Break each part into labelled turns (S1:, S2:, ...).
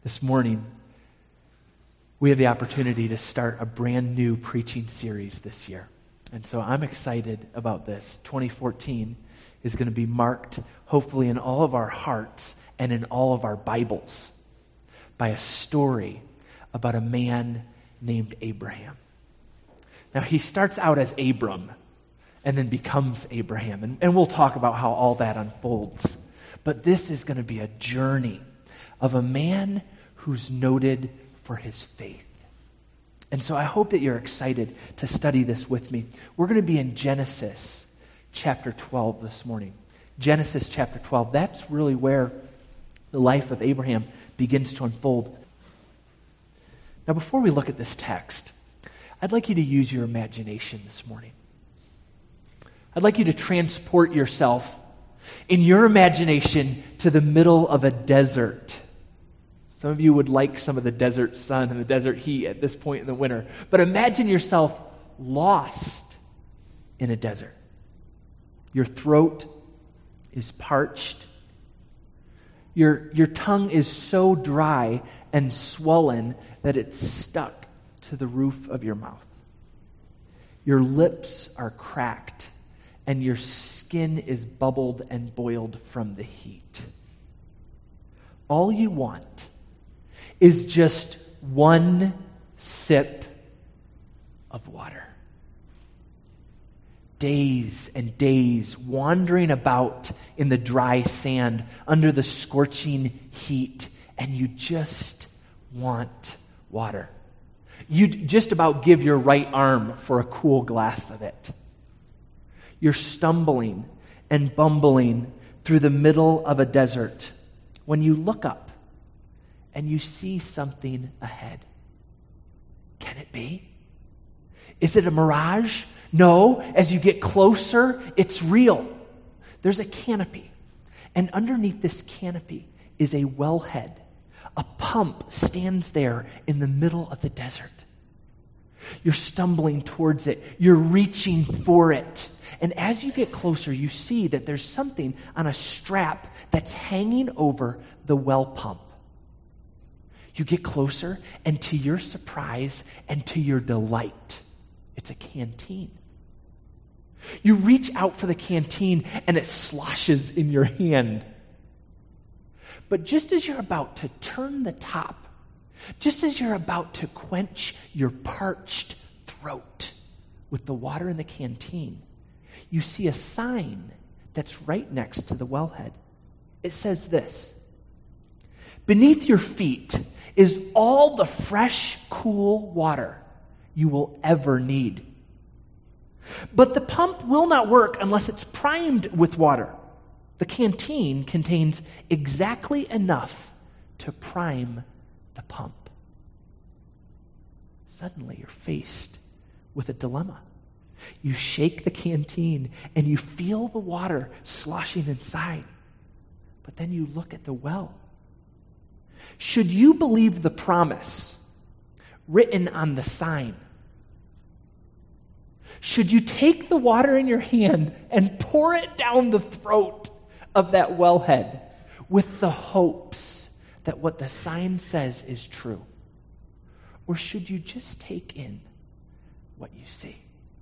S1: This morning, we have the opportunity to start a brand new preaching series this year. And so I'm excited about this. 2014 is going to be marked, hopefully in all of our hearts and in all of our Bibles, by a story about a man named Abraham. Now, he starts out as Abram and then becomes Abraham. And we'll talk about how all that unfolds. But this is going to be a journey of a man who's noted for his faith. And so I hope that you're excited to study this with me. We're going to be in Genesis chapter 12 this morning. Genesis chapter 12, that's really where the life of Abraham begins to unfold. Now, before we look at this text, I'd like you to use your imagination this morning. I'd like you to transport yourself in your imagination to the middle of a desert. Some of you would like some of the desert sun and the desert heat at this point in the winter. But imagine yourself lost in a desert. Your throat is parched. Your tongue is so dry and swollen that it's stuck to the roof of your mouth. Your lips are cracked and your skin is bubbled and boiled from the heat. All you want is just one sip of water. Days and days wandering about in the dry sand under the scorching heat, and you just want water. You'd just about give your right arm for a cool glass of it. You're stumbling and bumbling through the middle of a desert when you look up and you see something ahead. Can it be? Is it a mirage? No. As you get closer, it's real. There's a canopy. And underneath this canopy is a wellhead. A pump stands there in the middle of the desert. You're stumbling towards it. You're reaching for it. And as you get closer, you see that there's something on a strap that's hanging over the well pump. You get closer, and to your surprise and to your delight, it's a canteen. You reach out for the canteen, and it sloshes in your hand. But just as you're about to turn the top, just as you're about to quench your parched throat with the water in the canteen, you see a sign that's right next to the wellhead. It says this: "Beneath your feet is all the fresh, cool water you will ever need. But the pump will not work unless it's primed with water. The canteen contains exactly enough to prime the pump." Suddenly, you're faced with a dilemma. You shake the canteen and you feel the water sloshing inside. But then you look at the well. Should you believe the promise written on the sign? Should you take the water in your hand and pour it down the throat of that wellhead with the hopes that what the sign says is true? Or should you just take in what you see?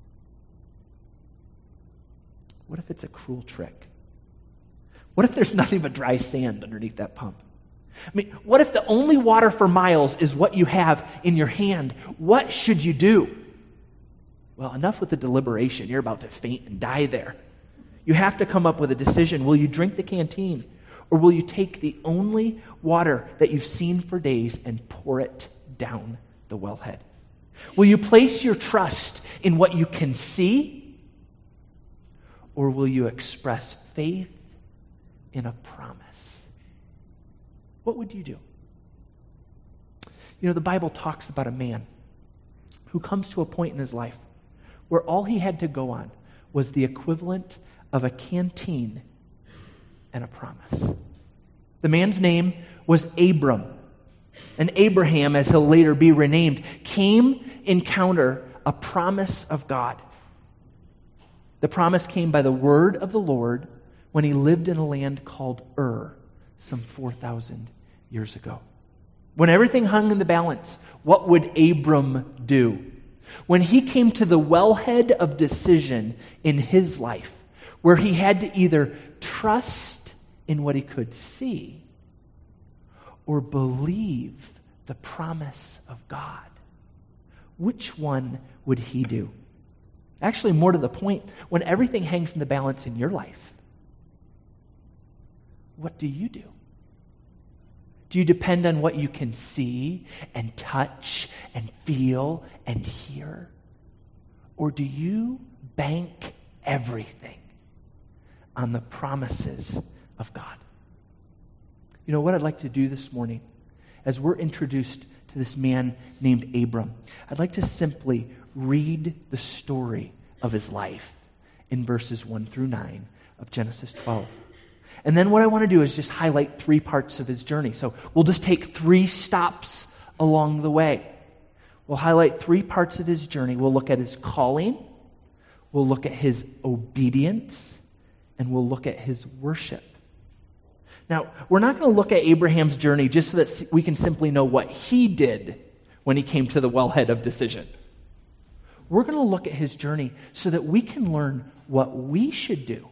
S1: What if it's a cruel trick? What if there's nothing but dry sand underneath that pump? I mean, what if the only water for miles is what you have in your hand? What should you do? Well, enough with the deliberation. You're about to faint and die there. You have to come up with a decision. Will you drink the canteen? Or will you take the only water that you've seen for days and pour it down the wellhead? Will you place your trust in what you can see? Or will you express faith in a promise? What would you do? You know, the Bible talks about a man who comes to a point in his life where all he had to go on was the equivalent of a canteen and a promise. The man's name was Abram. And Abraham, as he'll later be renamed, came encounter a promise of God. The promise came by the word of the Lord when he lived in a land called Ur some 4,000 years ago. When everything hung in the balance, what would Abram do? When he came to the wellhead of decision in his life, where he had to either trust in what he could see or believe the promise of God, which one would he do? Actually, more to the point, when everything hangs in the balance in your life, what do you do? Do you depend on what you can see and touch and feel and hear? Or do you bank everything on the promises of God? You know what I'd like to do this morning, as we're introduced to this man named Abram, I'd like to simply read the story of his life in verses 1 through 9 of Genesis 12. And then what I want to do is just highlight 3 parts of his journey. So we'll just take 3 stops along the way. We'll highlight 3 parts of his journey. We'll look at his calling, we'll look at his obedience, and we'll look at his worship. Now, we're not going to look at Abraham's journey just so that we can simply know what he did when he came to the wellhead of decision. We're going to look at his journey so that we can learn what we should do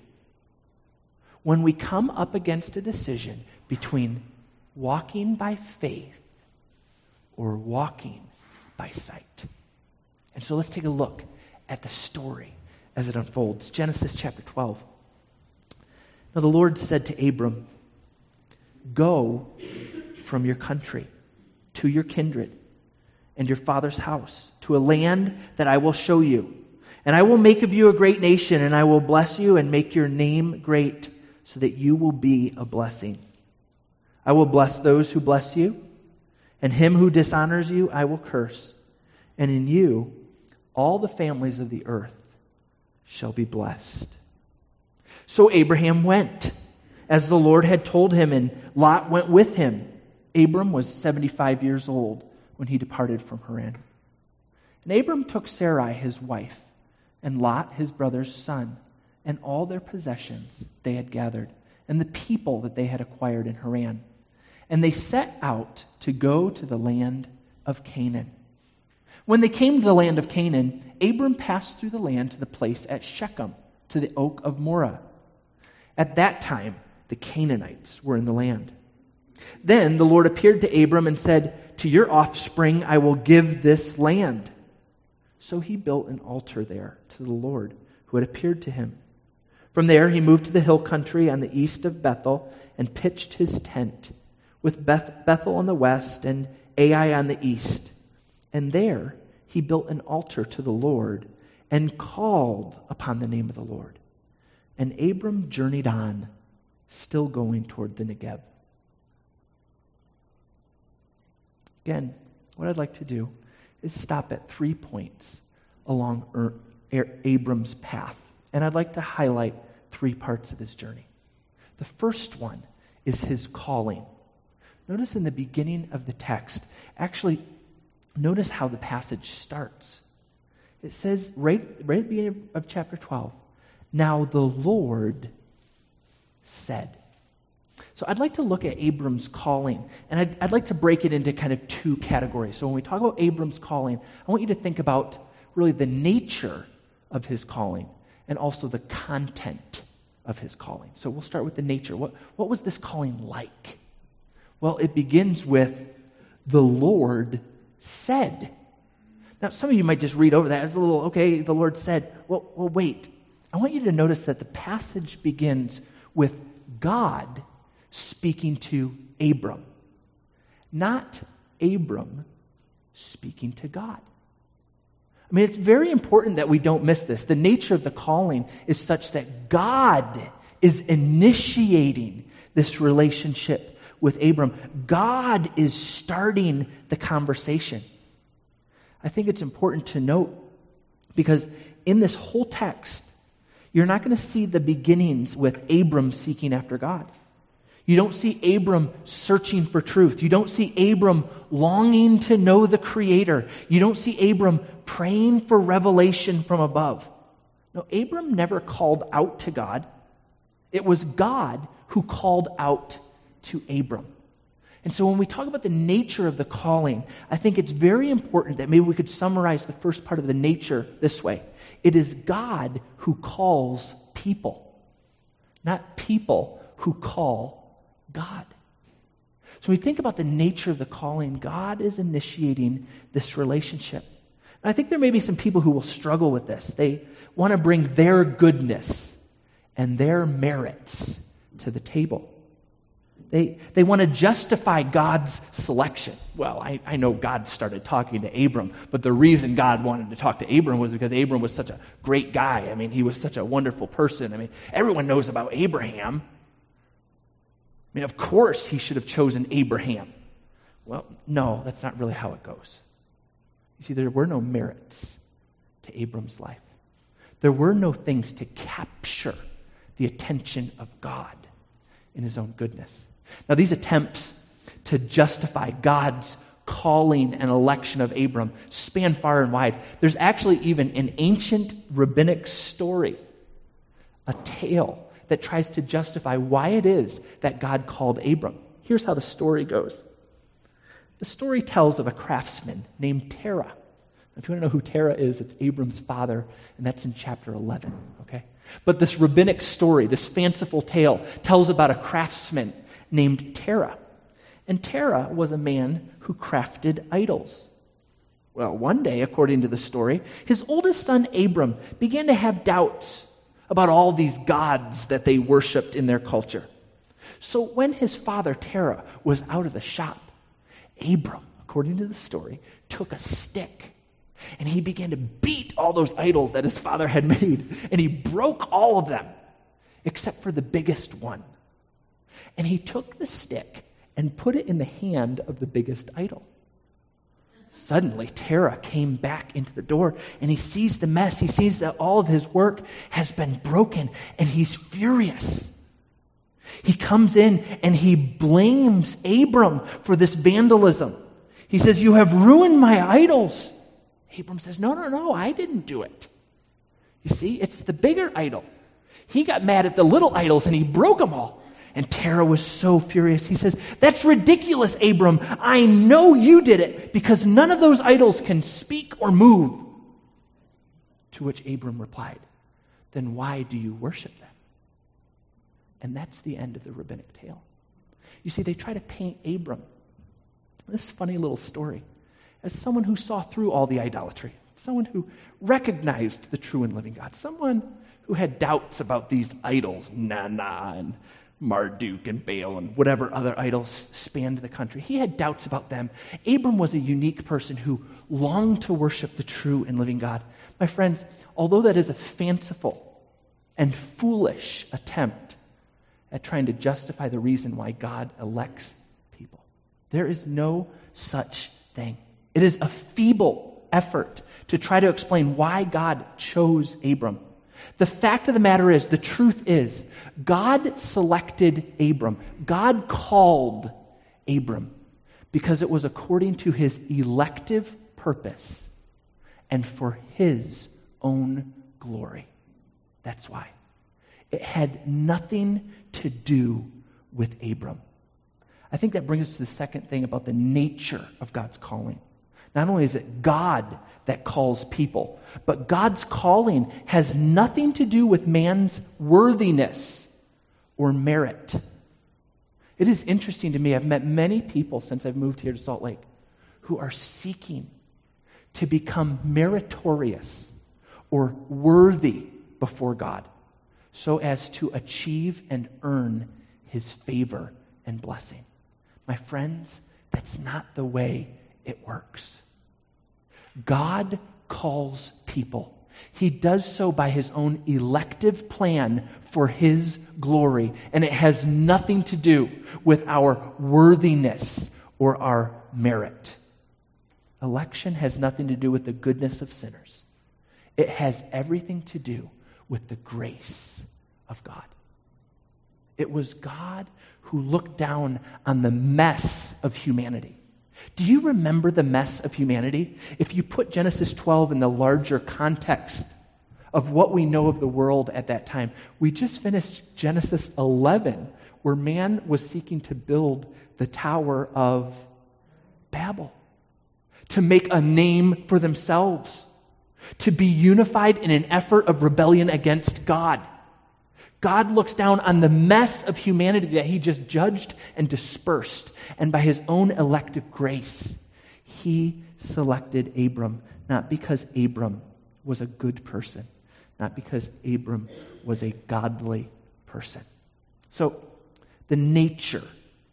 S1: when we come up against a decision between walking by faith or walking by sight. And so let's take a look at the story as it unfolds. Genesis chapter 12. Now the Lord said to Abram, "Go from your country to your kindred and your father's house, to a land that I will show you. And I will make of you a great nation, and I will bless you and make your name great, so that you will be a blessing. I will bless those who bless you, and him who dishonors you I will curse. And in you all the families of the earth shall be blessed." So Abraham went, as the Lord had told him, and Lot went with him. Abram was 75 years old when he departed from Haran. And Abram took Sarai his wife, and Lot his brother's son, and all their possessions they had gathered, and the people that they had acquired in Haran. And they set out to go to the land of Canaan. When they came to the land of Canaan, Abram passed through the land to the place at Shechem, to the oak of Moreh. At that time, the Canaanites were in the land. Then the Lord appeared to Abram and said, "To your offspring I will give this land." So he built an altar there to the Lord who had appeared to him. From there he moved to the hill country on the east of Bethel and pitched his tent, with Bethel on the west and Ai on the east. And there he built an altar to the Lord and called upon the name of the Lord. And Abram journeyed on, still going toward the Negeb. Again, what I'd like to do is stop at 3 points along Abram's path. And I'd like to highlight 3 parts of his journey. The first one is his calling. Notice in the beginning of the text, actually, notice how the passage starts. It says, right at the beginning of chapter 12, "Now the Lord said." So I'd like to look at Abram's calling, and I'd like to break it into kind of 2 categories. So when we talk about Abram's calling, I want you to think about really the nature of his calling and also the content of his calling. So we'll start with the nature. What was this calling like? Well, it begins with, "The Lord said." Now, some of you might just read over that as a little, okay, the Lord said. Well, wait. I want you to notice that the passage begins with God speaking to Abram, not Abram speaking to God. I mean, it's very important that we don't miss this. The nature of the calling is such that God is initiating this relationship with Abram. God is starting the conversation. I think it's important to note, because in this whole text, you're not going to see the beginnings with Abram seeking after God. You don't see Abram searching for truth. You don't see Abram longing to know the Creator. You don't see Abram praying for revelation from above. No, Abram never called out to God. It was God who called out to Abram. And so when we talk about the nature of the calling, I think it's very important that maybe we could summarize the first part of the nature this way. It is God who calls people, not people who call God. So when we think about the nature of the calling, God is initiating this relationship. And I think there may be some people who will struggle with this. They want to bring their goodness and their merits to the table. They want to justify God's selection. Well, I know God started talking to Abram, but the reason God wanted to talk to Abram was because Abram was such a great guy. I mean, he was such a wonderful person. I mean, everyone knows about Abraham. I mean, of course he should have chosen Abraham. Well, no, that's not really how it goes. You see, there were no merits to Abram's life. There were no things to capture the attention of God in his own goodness. Now, these attempts to justify God's calling and election of Abram span far and wide. There's actually even an ancient rabbinic story, a tale that tries to justify why it is that God called Abram. Here's how the story goes. The story tells of a craftsman named Terah. If you want to know who Terah is, it's Abram's father, and that's in chapter 11, okay? But this rabbinic story, this fanciful tale, tells about a craftsman named Terah. And Terah was a man who crafted idols. Well, one day, according to the story, his oldest son Abram began to have doubts about all these gods that they worshipped in their culture. So when his father Terah was out of the shop, Abram, according to the story, took a stick and he began to beat all those idols that his father had made, and he broke all of them except for the biggest one. And he took the stick and put it in the hand of the biggest idol. Suddenly, Terah came back into the door, and he sees the mess. He sees that all of his work has been broken, and he's furious. He comes in, and he blames Abram for this vandalism. He says, "You have ruined my idols." Abram says, No, I didn't do it. You see, it's the bigger idol. He got mad at the little idols, and he broke them all. And Terah was so furious. He says, "That's ridiculous, Abram. I know you did it because none of those idols can speak or move." To which Abram replied, "Then why do you worship them?" And that's the end of the rabbinic tale. You see, they try to paint Abram, this funny little story, as someone who saw through all the idolatry, someone who recognized the true and living God, someone who had doubts about these idols, Nana and Marduk and Baal and whatever other idols spanned the country. He had doubts about them. Abram was a unique person who longed to worship the true and living God. My friends, although that is a fanciful and foolish attempt at trying to justify the reason why God elects people, there is no such thing. It is a feeble effort to try to explain why God chose Abram. The fact of the matter is, the truth is, God selected Abram. God called Abram because it was according to his elective purpose and for his own glory. That's why. It had nothing to do with Abram. I think that brings us to the second thing about the nature of God's calling. Not only is it God that calls people, but God's calling has nothing to do with man's worthiness or merit. It is interesting to me. I've met many people since I've moved here to Salt Lake who are seeking to become meritorious or worthy before God so as to achieve and earn his favor and blessing. My friends, that's not the way it works. God calls people. He does so by his own elective plan for his glory, and it has nothing to do with our worthiness or our merit. Election has nothing to do with the goodness of sinners. It has everything to do with the grace of God. It was God who looked down on the mess of humanity. Do you remember the mess of humanity? If you put Genesis 12 in the larger context of what we know of the world at that time, we just finished Genesis 11, where man was seeking to build the Tower of Babel, to make a name for themselves, to be unified in an effort of rebellion against God. God looks down on the mess of humanity that he just judged and dispersed, and by his own elective grace, he selected Abram, not because Abram was a good person, not because Abram was a godly person. So, the nature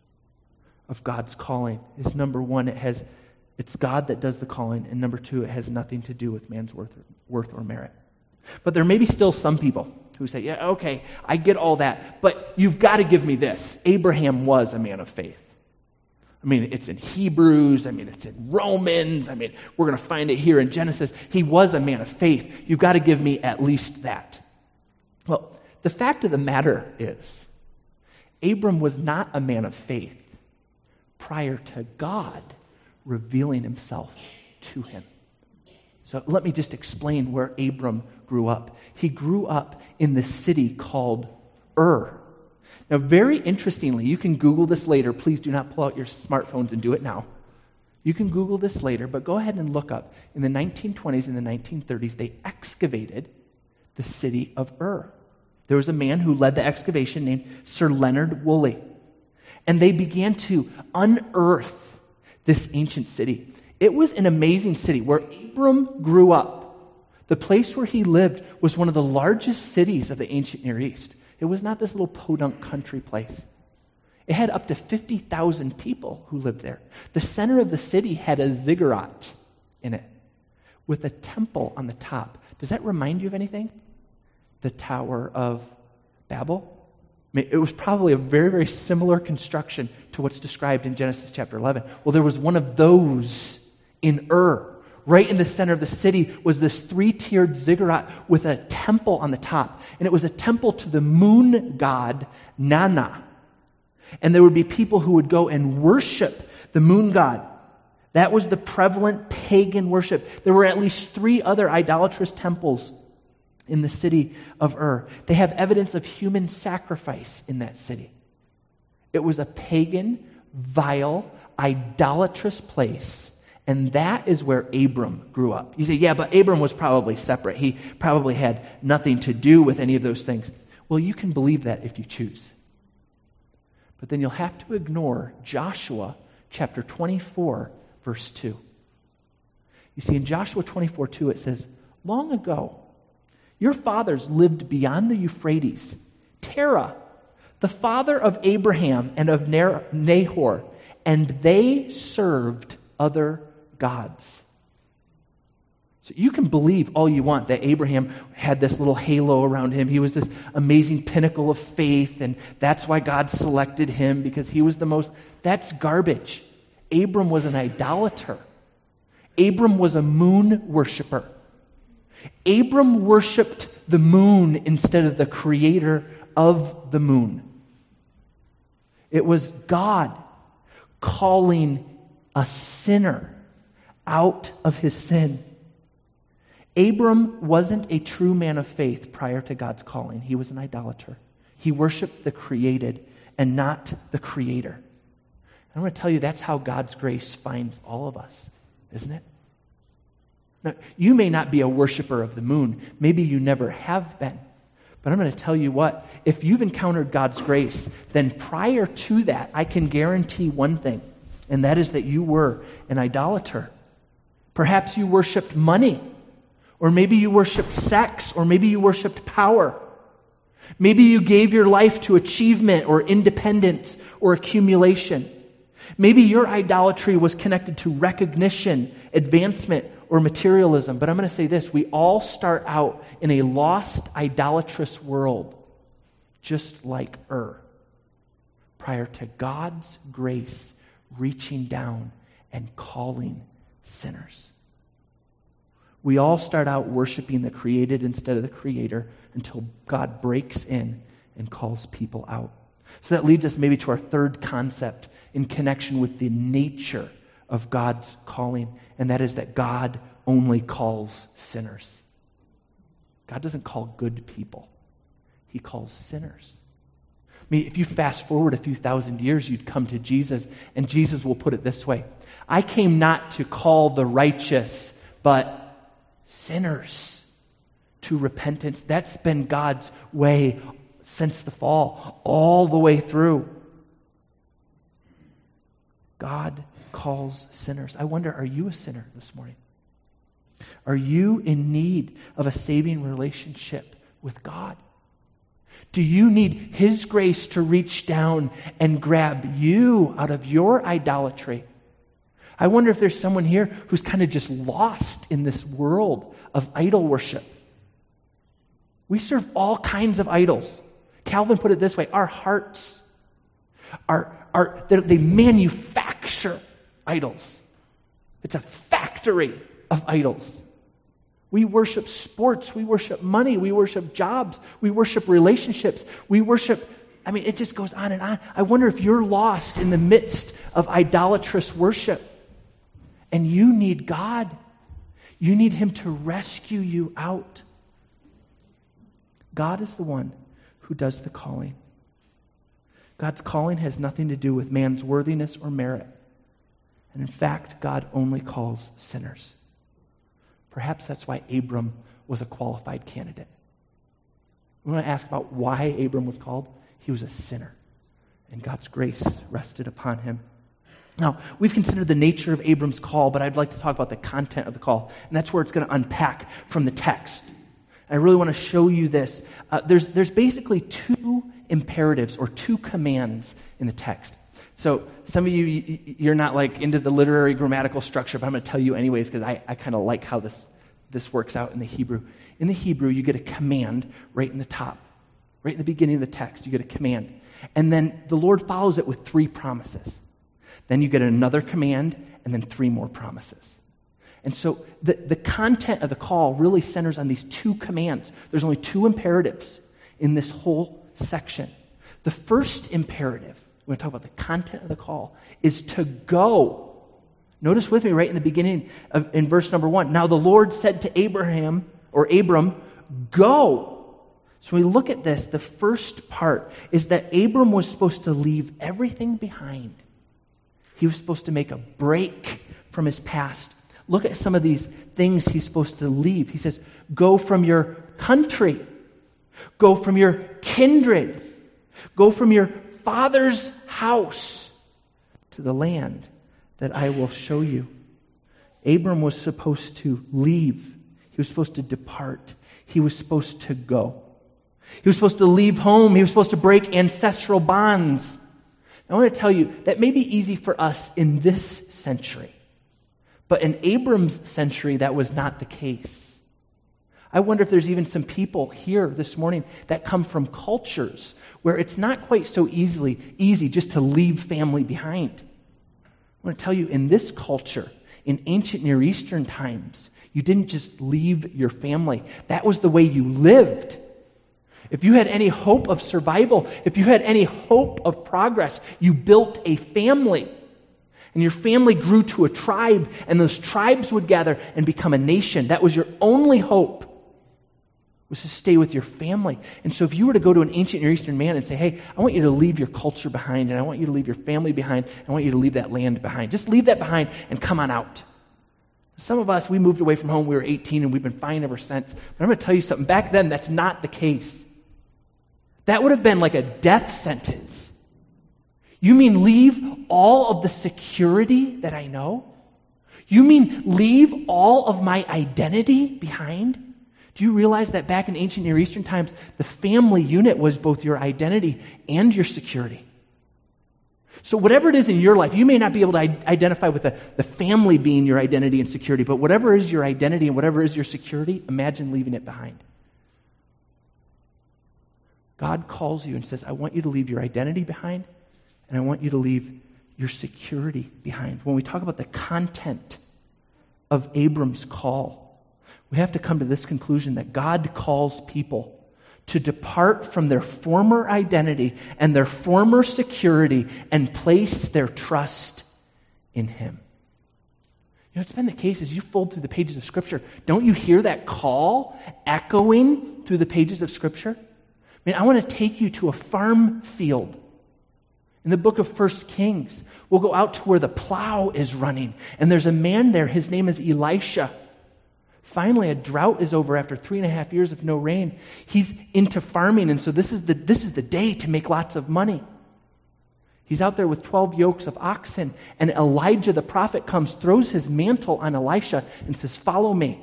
S1: of God's calling is, number one, it's God that does the calling, and number two, it has nothing to do with man's worth or merit. But there may be still some people who say, yeah, okay, I get all that, but you've got to give me this. Abraham was a man of faith. I mean, it's in Hebrews. I mean, it's in Romans. I mean, we're going to find it here in Genesis. He was a man of faith. You've got to give me at least that. Well, the fact of the matter is, Abram was not a man of faith prior to God revealing himself to him. So let me just explain where Abram grew up. He grew up in the city called Ur. Now, very interestingly, you can Google this later. Please do not pull out your smartphones and do it now. You can Google this later, but go ahead and look up. In the 1920s and the 1930s, they excavated the city of Ur. There was a man who led the excavation named Sir Leonard Woolley. And they began to unearth this ancient city. It was an amazing city where Abram grew up. The place where he lived was one of the largest cities of the ancient Near East. It was not this little podunk country place. It had up to 50,000 people who lived there. The center of the city had a ziggurat in it with a temple on the top. Does that remind you of anything? The Tower of Babel? I mean, it was probably a very, very similar construction to what's described in Genesis chapter 11. Well, there was one of those in Ur. Right in the center of the city was this 3-tiered ziggurat with a temple on the top. And it was a temple to the moon god, Nana. And there would be people who would go and worship the moon god. That was the prevalent pagan worship. There were at least 3 other idolatrous temples in the city of Ur. They have evidence of human sacrifice in that city. It was a pagan, vile, idolatrous place. And that is where Abram grew up. You say, yeah, but Abram was probably separate. He probably had nothing to do with any of those things. Well, you can believe that if you choose. But then you'll have to ignore Joshua chapter 24, verse 2. You see, in Joshua 24:2, it says, long ago, your fathers lived beyond the Euphrates. Terah, the father of Abraham and of Nahor, and they served other gods. So you can believe all you want that Abraham had this little halo around him. He was this amazing pinnacle of faith, and that's why God selected him, because he was the most. That's garbage. Abram was an idolater. Abram was a moon worshiper. Abram worshiped the moon instead of the creator of the moon. It was God calling a sinner out of his sin. Abram wasn't a true man of faith prior to God's calling. He was an idolater. He worshiped the created and not the creator. I want to tell you, that's how God's grace finds all of us, isn't it? Now, you may not be a worshiper of the moon. Maybe you never have been. But I'm going to tell you what, if you've encountered God's grace, then prior to that, I can guarantee one thing, and that is that you were an idolater. Perhaps you worshiped money, or maybe you worshiped sex, or maybe you worshiped power. Maybe you gave your life to achievement or independence or accumulation. Maybe your idolatry was connected to recognition, advancement, or materialism. But I'm going to say this, we all start out in a lost, idolatrous world, just like Ur, prior to God's grace reaching down and calling sinners. We all start out worshiping the created instead of the creator until God breaks in and calls people out. So that leads us maybe to our third concept in connection with the nature of God's calling, and that is that God only calls sinners. God doesn't call good people. He calls sinners. mean, if you fast forward a few thousand years, you'd come to Jesus, and Jesus will put it this way: I came not to call the righteous, but sinners to repentance. That's been God's way since the fall, all the way through. God calls sinners. I wonder, are you a sinner this morning? Are you in need of a saving relationship with God? Do you need His grace to reach down and grab you out of your idolatry? I wonder if there's someone here who's kind of just lost in this world of idol worship. We serve all kinds of idols. Calvin put it this way: our hearts they manufacture idols. It's a factory of idols. We worship sports, we worship money, we worship jobs, we worship relationships, we worship, it just goes on and on. I wonder if you're lost in the midst of idolatrous worship and you need God. You need Him to rescue you out. God is the one who does the calling. God's calling has nothing to do with man's worthiness or merit. And in fact, God only calls sinners. Perhaps that's why Abram was a qualified candidate. We want to ask about why Abram was called. He was a sinner, and God's grace rested upon him. Now, we've considered the nature of Abram's call, but I'd like to talk about the content of the call, and that's where it's going to unpack from the text. I really want to show you this. There's basically two imperatives or two commands in the text. So some of you're not like into the literary grammatical structure, but I'm going to tell you anyways because I kind of like how this works out in the Hebrew. In the Hebrew, you get a command right in the top. Right in the beginning of the text, you get a command. And then the Lord follows it with 3 promises. Then you get another command, and then 3 more promises. And so the content of the call really centers on these 2 commands. There's only 2 imperatives in this whole section. The first imperative, we're going to talk about the content of the call, is to go. Notice with me right in the beginning in verse number 1. Now the Lord said to Abram, go. So when we look at this, the first part is that Abram was supposed to leave everything behind. He was supposed to make a break from his past. Look at some of these things he's supposed to leave. He says, go from your country. Go from your kindred. Go from your father's house to the land that I will show you. Abram was supposed to leave. He was supposed to depart. He was supposed to go. He was supposed to leave home. He was supposed to break ancestral bonds. I want to tell you, that may be easy for us in this century. But in Abram's century, that was not the case. I wonder if there's even some people here this morning that come from cultures where it's not quite so easy just to leave family behind. I want to tell you, in this culture, in ancient Near Eastern times, you didn't just leave your family. That was the way you lived. If you had any hope of survival, if you had any hope of progress, you built a family. And your family grew to a tribe, and those tribes would gather and become a nation. That was your only hope, was to stay with your family. And so if you were to go to an ancient Near Eastern man and say, hey, I want you to leave your culture behind, and I want you to leave your family behind, I want you to leave that land behind. Just leave that behind and come on out. Some of us, we moved away from home, we were 18, and we've been fine ever since. But I'm going to tell you something. Back then, that's not the case. That would have been like a death sentence. You mean leave all of the security that I know? You mean leave all of my identity behind? Do you realize that back in ancient Near Eastern times, the family unit was both your identity and your security? So whatever it is in your life, you may not be able to identify with the family being your identity and security, but whatever is your identity and whatever is your security, imagine leaving it behind. God calls you and says, I want you to leave your identity behind, and I want you to leave your security behind. When we talk about the content of Abram's call, we have to come to this conclusion that God calls people to depart from their former identity and their former security and place their trust in Him. You know, it's been the case as you fold through the pages of Scripture. Don't you hear that call echoing through the pages of Scripture? I want to take you to a farm field. In the book of 1 Kings, we'll go out to where the plow is running, and there's a man there. His name is Elisha. Finally, a drought is over after 3.5 years of no rain. He's into farming, and so this is the day to make lots of money. He's out there with 12 yokes of oxen, and Elijah the prophet comes, throws his mantle on Elisha, and says, "Follow me."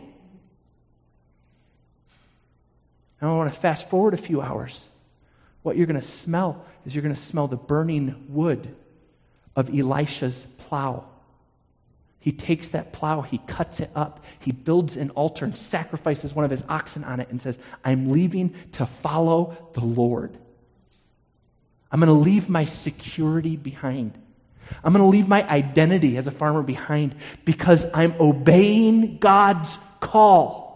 S1: Now I want to fast forward a few hours. What you're going to smell is you're going to smell the burning wood of Elisha's plow. He takes that plow, he cuts it up, he builds an altar and sacrifices one of his oxen on it and says, "I'm leaving to follow the Lord. I'm going to leave my security behind. I'm going to leave my identity as a farmer behind because I'm obeying God's call."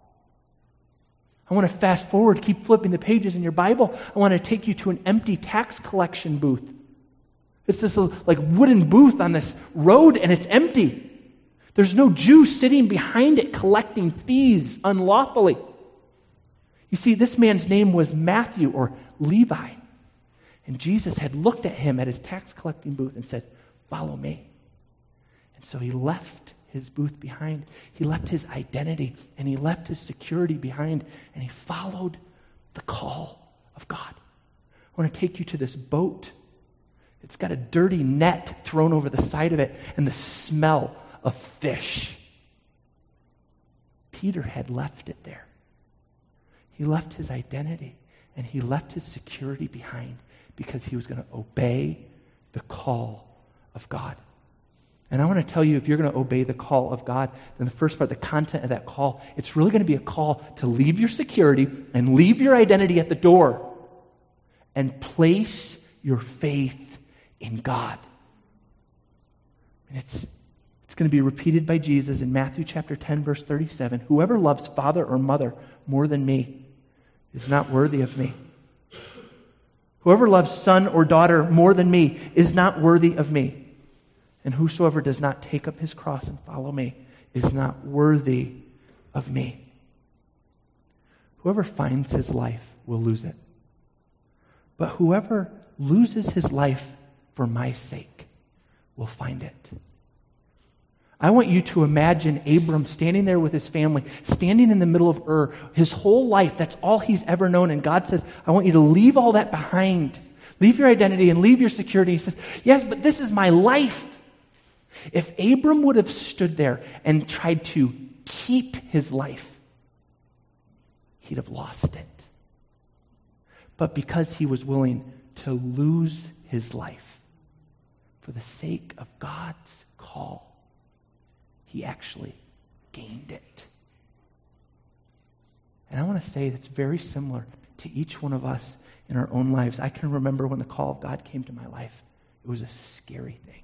S1: I want to fast forward, keep flipping the pages in your Bible. I want to take you to an empty tax collection booth. It's this like wooden booth on this road, and it's empty. There's no Jew sitting behind it collecting fees unlawfully. You see, this man's name was Matthew or Levi. And Jesus had looked at him at his tax collecting booth and said, "Follow me." And so he left his booth behind. He left his identity and he left his security behind, and he followed the call of God. I want to take you to this boat. It's got a dirty net thrown over the side of it and the smell of fish. Peter had left it there. He left his identity and he left his security behind because he was going to obey the call of God. And I want to tell you, if you're going to obey the call of God, then the first part, the content of that call, it's really going to be a call to leave your security and leave your identity at the door and place your faith in God. And it's going to be repeated by Jesus in Matthew chapter 10, verse 37. "Whoever loves father or mother more than me is not worthy of me. Whoever loves son or daughter more than me is not worthy of me. And whosoever does not take up his cross and follow me is not worthy of me." Whoever finds his life will lose it. But whoever loses his life for my sake will find it. I want you to imagine Abram standing there with his family, standing in the middle of Ur. His whole life, that's all he's ever known. And God says, "I want you to leave all that behind. Leave your identity and leave your security." He says, "Yes, but this is my life." If Abram would have stood there and tried to keep his life, he'd have lost it. But because he was willing to lose his life for the sake of God's call, he actually gained it. And I want to say that's very similar to each one of us in our own lives. I can remember when the call of God came to my life. It was a scary thing.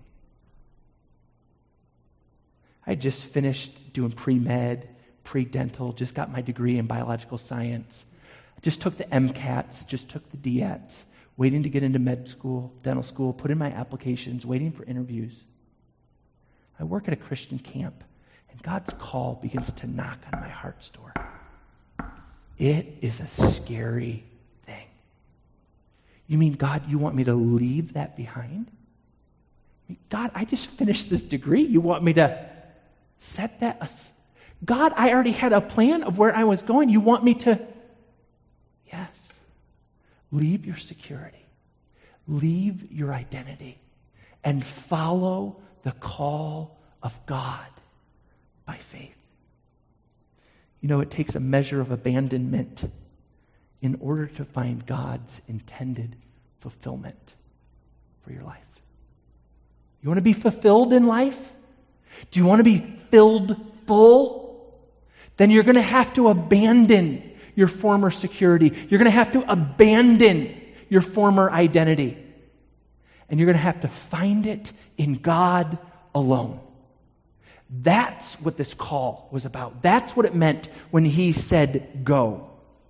S1: I had just finished doing pre-med, pre-dental, just got my degree in biological science. I just took the MCATs, just took the DETs, waiting to get into med school, dental school, put in my applications, waiting for interviews. I work at a Christian camp, and God's call begins to knock on my heart's door. It is a scary thing. You mean, God, you want me to leave that behind? God, I just finished this degree. You want me to set that aside? God, I already had a plan of where I was going. You want me to? Yes. Leave your security. Leave your identity and follow the call of God by faith. You know, it takes a measure of abandonment in order to find God's intended fulfillment for your life. You want to be fulfilled in life? Do you want to be filled full? Then you're going to have to abandon your former security. You're going to have to abandon your former identity. And you're going to have to find it in God alone. That's what this call was about. That's what it meant when he said, "Go."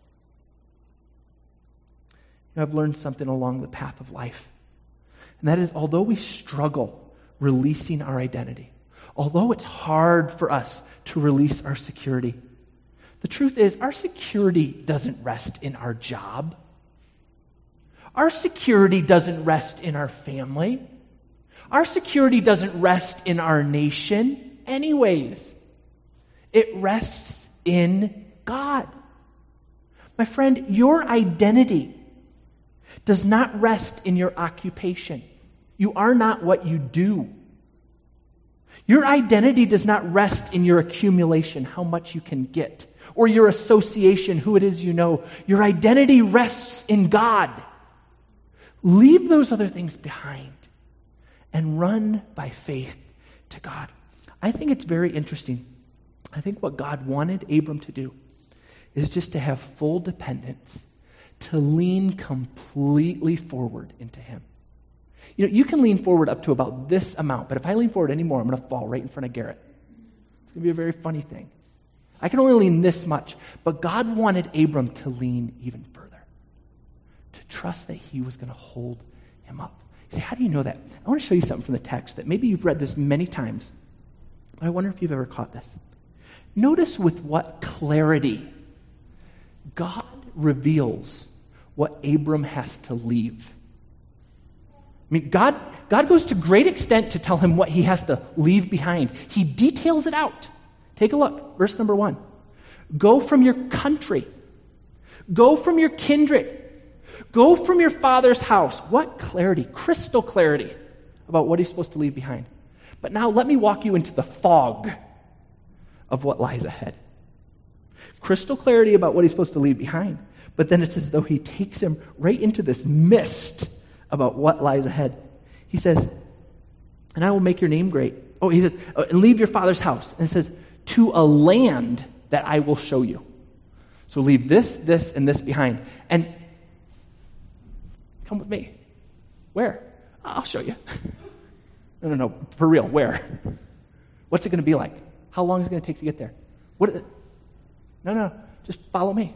S1: You know, I've learned something along the path of life. And that is, although we struggle releasing our identity, although it's hard for us to release our security, the truth is our security doesn't rest in our job. Our security doesn't rest in our family. Our security doesn't rest in our nation anyways. It rests in God. My friend, your identity does not rest in your occupation. You are not what you do. Your identity does not rest in your accumulation, how much you can get, or your association, who it is you know. Your identity rests in God. Leave those other things behind and run by faith to God. I think it's very interesting. I think what God wanted Abram to do is just to have full dependence, to lean completely forward into him. You know, you can lean forward up to about this amount, but if I lean forward anymore, I'm going to fall right in front of Garrett. It's going to be a very funny thing. I can only lean this much, but God wanted Abram to lean even further, to trust that he was going to hold him up. You say, how do you know that? I want to show you something from the text that maybe you've read this many times, but I wonder if you've ever caught this. Notice with what clarity God reveals what Abram has to leave. I mean, God goes to great extent to tell him what he has to leave behind. He details it out. Take a look. Verse number 1. Go from your country. Go from your kindred. Go from your father's house. What clarity, crystal clarity about what he's supposed to leave behind. But now let me walk you into the fog of what lies ahead. Crystal clarity about what he's supposed to leave behind. But then it's as though he takes him right into this mist about what lies ahead. He says, and I will make your name great. Oh, he says, and leave your father's house. And it says, to a land that I will show you. So leave this, and this behind. And come with me. Where? I'll show you. No, for real, where? What's it going to be like? How long is it going to take to get there? No, just follow me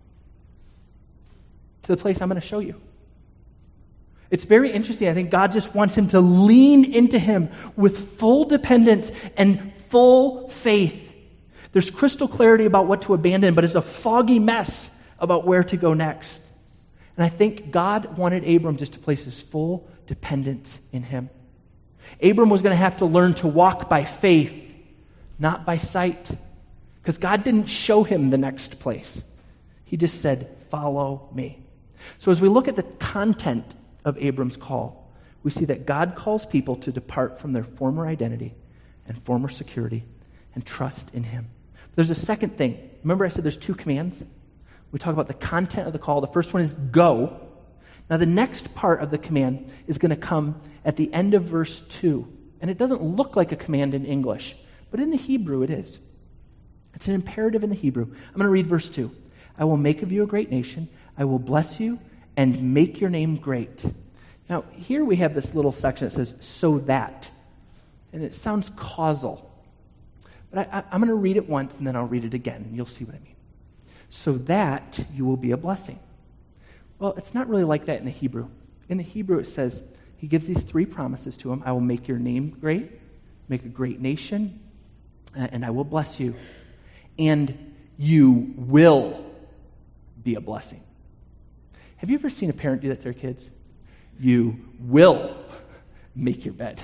S1: to the place I'm going to show you. It's very interesting. I think God just wants him to lean into him with full dependence and full faith. There's crystal clarity about what to abandon, but it's a foggy mess about where to go next. And I think God wanted Abram just to place his full dependence in him. Abram was going to have to learn to walk by faith, not by sight, because God didn't show him the next place. He just said, follow me. So as we look at the content of Abram's call, we see that God calls people to depart from their former identity and former security and trust in him. But there's a second thing. Remember I said there's two commands? We talk about the content of the call. The first one is go. Now the next part of the command is going to come at the end of verse 2. And it doesn't look like a command in English, but in the Hebrew it is. It's an imperative in the Hebrew. I'm going to read verse 2. I will make of you a great nation. I will bless you and make your name great. Now, here we have this little section that says, so that. And it sounds causal. But I'm going to read it once, and then I'll read it again, and you'll see what I mean. So that you will be a blessing. Well, it's not really like that in the Hebrew. In the Hebrew, it says, he gives these three promises to him. I will make your name great, make a great nation, and I will bless you. And you will be a blessing. Have you ever seen a parent do that to their kids? You will make your bed.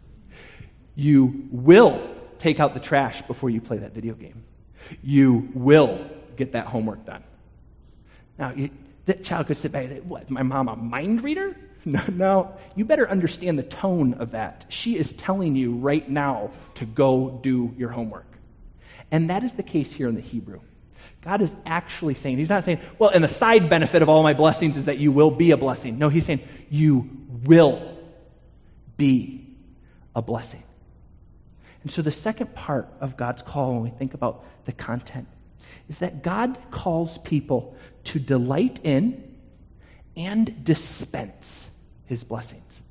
S1: You will take out the trash before you play that video game. You will get that homework done. Now, that child could sit back and say, what, my mom a mind reader? No, you better understand the tone of that. She is telling you right now to go do your homework. And that is the case here in the Hebrew. God is actually saying, he's not saying, well, and the side benefit of all my blessings is that you will be a blessing. No, he's saying, you will be a blessing. And so the second part of God's call when we think about the content is that God calls people to delight in and dispense his blessings.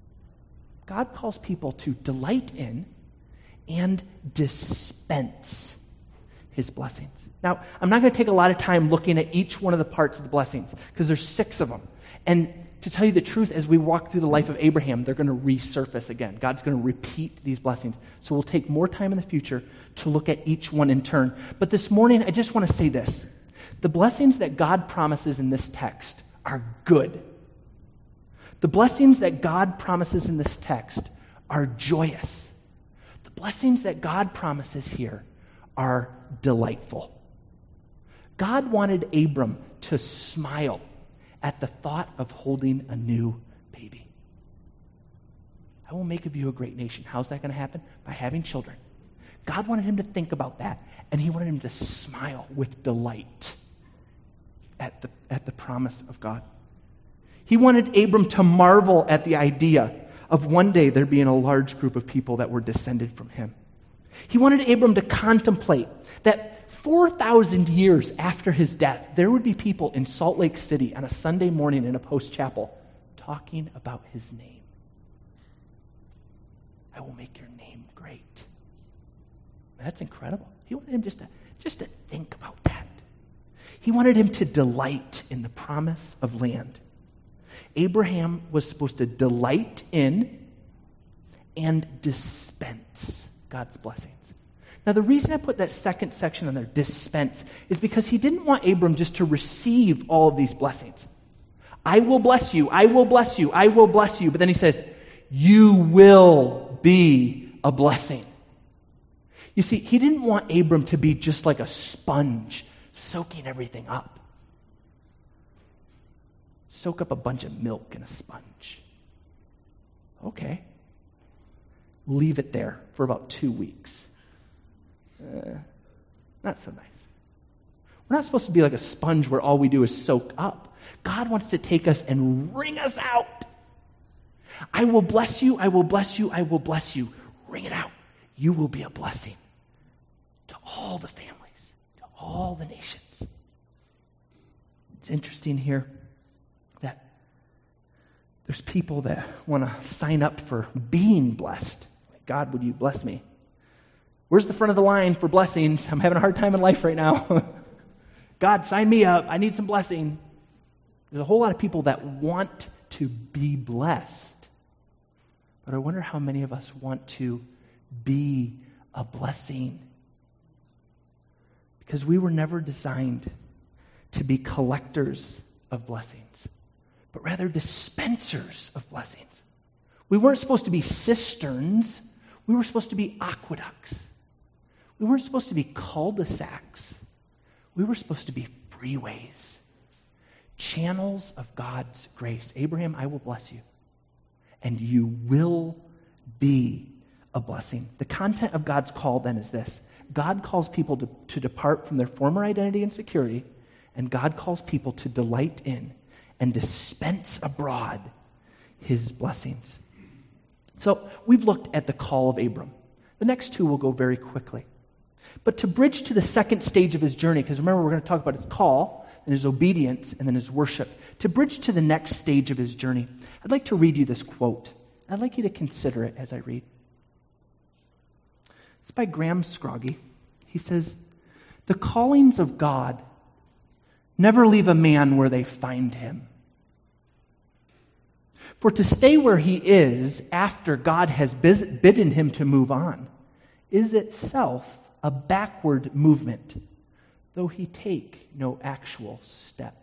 S1: God calls people to delight in and dispense his blessings. Now, I'm not going to take a lot of time looking at each one of the parts of the blessings because there's 6 of them. And to tell you the truth, as we walk through the life of Abraham, they're going to resurface again. God's going to repeat these blessings. So we'll take more time in the future to look at each one in turn. But this morning, I just want to say this. The blessings that God promises in this text are good. The blessings that God promises in this text are joyous. The blessings that God promises here are delightful. God wanted Abram to smile at the thought of holding a new baby. I will make of you a great nation. How's that going to happen? By having children. God wanted him to think about that, and he wanted him to smile with delight at the promise of God. He wanted Abram to marvel at the idea of one day there being a large group of people that were descended from him. He wanted Abram to contemplate that 4,000 years after his death, there would be people in Salt Lake City on a Sunday morning in a post chapel talking about his name. I will make your name great. That's incredible. He wanted him just to think about that. He wanted him to delight in the promise of land. Abraham was supposed to delight in and dispense God's blessings. Now, the reason I put that second section on there, dispense, is because he didn't want Abram just to receive all of these blessings. I will bless you, I will bless you, I will bless you. But then he says, you will be a blessing. You see, he didn't want Abram to be just like a sponge, soaking everything up. Soak up a bunch of milk in a sponge. Okay. Leave it there for about 2 weeks. Not so nice. We're not supposed to be like a sponge where all we do is soak up. God wants to take us and wring us out. I will bless you, I will bless you, I will bless you. Wring it out. You will be a blessing to all the families, to all the nations. It's interesting here that there's people that want to sign up for being blessed. God, would you bless me? Where's the front of the line for blessings? I'm having a hard time in life right now. God, sign me up. I need some blessing. There's a whole lot of people that want to be blessed. But I wonder how many of us want to be a blessing. Because we were never designed to be collectors of blessings, but rather dispensers of blessings. We weren't supposed to be cisterns. We were supposed to be aqueducts. We weren't supposed to be cul-de-sacs. We were supposed to be freeways, channels of God's grace. Abraham, I will bless you, and you will be a blessing. The content of God's call then is this. God calls people to depart from their former identity and security, and God calls people to delight in and dispense abroad his blessings. So we've looked at the call of Abram. The next two will go very quickly. But to bridge to the second stage of his journey, because remember we're going to talk about his call and his obedience and then his worship. To bridge to the next stage of his journey, I'd like to read you this quote. I'd like you to consider it as I read. It's by Graham Scroggie. He says, the callings of God never leave a man where they find him. For to stay where he is after God has bidden him to move on is itself a backward movement, though he take no actual step.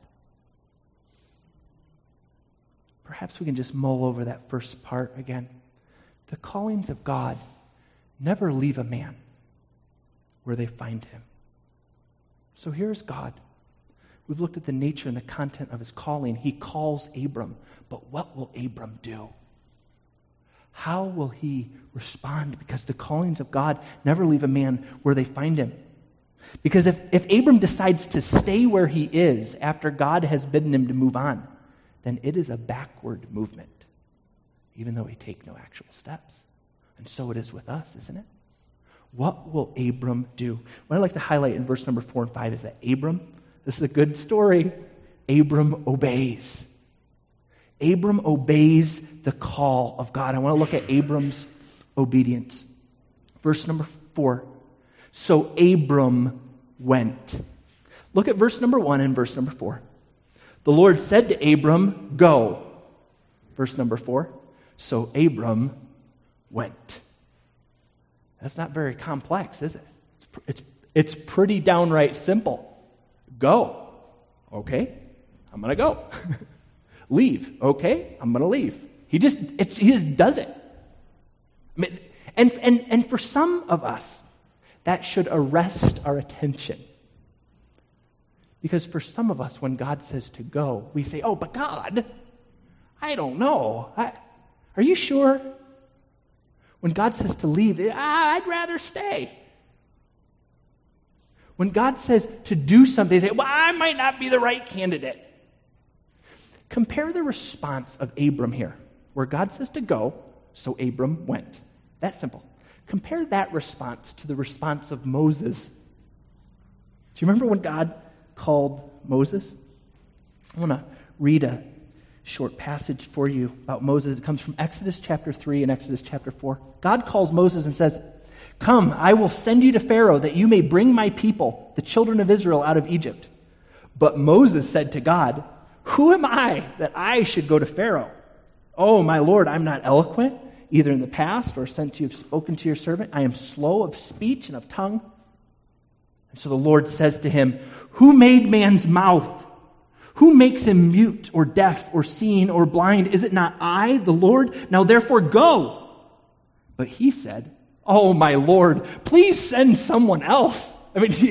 S1: Perhaps we can just mull over that first part again. The callings of God never leave a man where they find him. So here's God. We've looked at the nature and the content of his calling. He calls Abram, but what will Abram do? How will he respond? Because the callings of God never leave a man where they find him. Because if Abram decides to stay where he is after God has bidden him to move on, then it is a backward movement, even though he take no actual steps. And so it is with us, isn't it? What will Abram do? What I'd like to highlight in verse number 4 and 5 is that Abram, this is a good story, Abram obeys. Abram obeys the call of God. I want to look at Abram's obedience. Verse number 4. So Abram went. Look at verse number 1 and verse number 4. The Lord said to Abram, go. Verse number 4. So Abram went. That's not very complex, is it? It's pretty downright simple. Go. Okay, I'm going to go. Leave. Okay, I'm going to leave. He just does it. I mean, and for some of us, that should arrest our attention. Because for some of us, when God says to go, we say, oh, but God, I don't know. Are you sure? When God says to leave, I'd rather stay. When God says to do something, they say, well, I might not be the right candidate. Compare the response of Abram here, where God says to go, so Abram went. That's simple. Compare that response to the response of Moses. Do you remember when God called Moses? I want to read a short passage for you about Moses. It comes from Exodus chapter 3 and Exodus chapter 4. God calls Moses and says, come, I will send you to Pharaoh that you may bring my people, the children of Israel, out of Egypt. But Moses said to God, who am I that I should go to Pharaoh? Oh, my Lord, I'm not eloquent, either in the past or since you have spoken to your servant. I am slow of speech and of tongue. And so the Lord says to him, who made man's mouth? Who makes him mute or deaf or seeing or blind? Is it not I, the Lord? Now therefore go. But he said, oh, my Lord, please send someone else. I mean,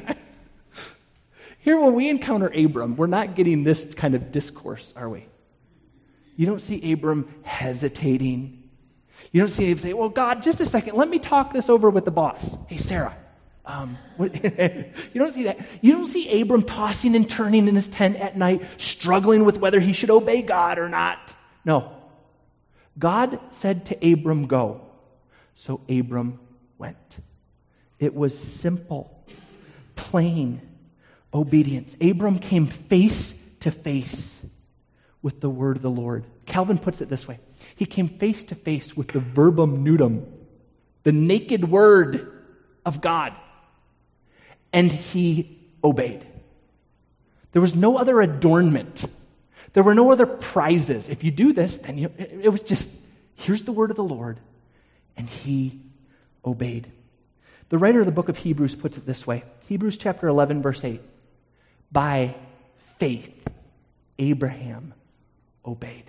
S1: here when we encounter Abram, we're not getting this kind of discourse, are we? You don't see Abram hesitating. You don't see him say, well, God, just a second, let me talk this over with the boss. Hey, Sarah. You don't see that. You don't see Abram tossing and turning in his tent at night, struggling with whether he should obey God or not. No. God said to Abram, go. So Abram went. It was simple, plain obedience. Abram came face to face with the word of the Lord. Calvin puts it this way. He came face to face with the verbum nudum, the naked word of God. And he obeyed. There was no other adornment. There were no other prizes. If you do this, then it was just, here's the word of the Lord. And he obeyed. The writer of the book of Hebrews puts it this way. Hebrews chapter 11, verse 8. By faith, Abraham obeyed.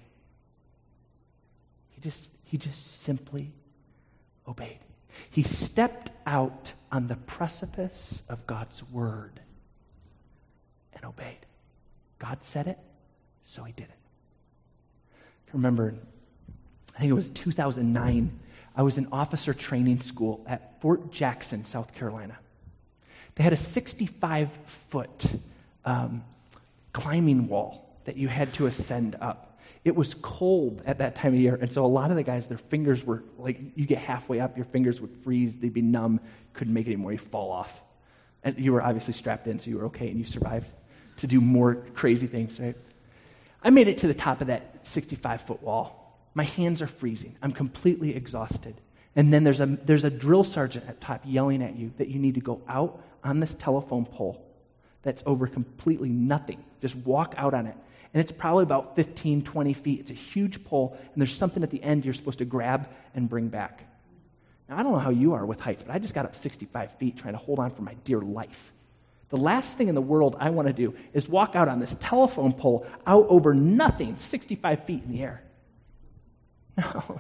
S1: He just simply obeyed. He stepped out on the precipice of God's word and obeyed. God said it, so he did it. I remember, I think it was 2009, I was in officer training school at Fort Jackson, South Carolina. They had a 65-foot climbing wall that you had to ascend up. It was cold at that time of year, and so a lot of the guys, their fingers were like, you get halfway up, your fingers would freeze, they'd be numb, couldn't make it anymore, you'd fall off. And you were obviously strapped in, so you were okay, and you survived to do more crazy things, right? I made it to the top of that 65-foot wall. My hands are freezing. I'm completely exhausted. And then there's a drill sergeant at top yelling at you that you need to go out on this telephone pole that's over completely nothing. Just walk out on it. And it's probably about 15, 20 feet. It's a huge pole, and there's something at the end you're supposed to grab and bring back. Now, I don't know how you are with heights, but I just got up 65 feet trying to hold on for my dear life. The last thing in the world I want to do is walk out on this telephone pole out over nothing, 65 feet in the air. No.